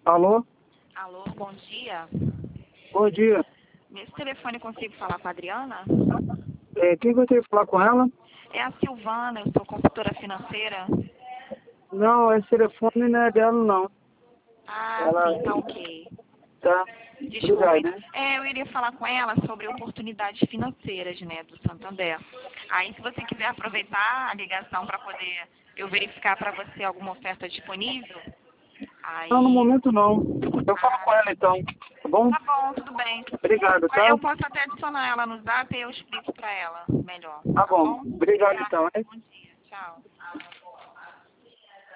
Alô? Alô, bom dia. Bom dia. Nesse telefone eu consigo falar com a Adriana? Quem gostaria de falar com ela? É a Silvana, eu sou consultora financeira. Não, esse telefone não é dela, não. Ah, Ela... sim, tá ok. Tá. Desculpa. Obrigado, né? Eu iria falar com ela sobre oportunidades financeiras, né, do Santander. Aí, se você quiser aproveitar a ligação para poder eu verificar para você alguma oferta disponível, Não, no aí... momento não. Eu falo com ela então, tá bom? Tá bom, tudo bem. Obrigado, tá? Eu posso até adicionar ela no Zap e eu explico para ela melhor, Tá tá bom. bom? Obrigado Obrigada, então, hein? bom dia, tchau.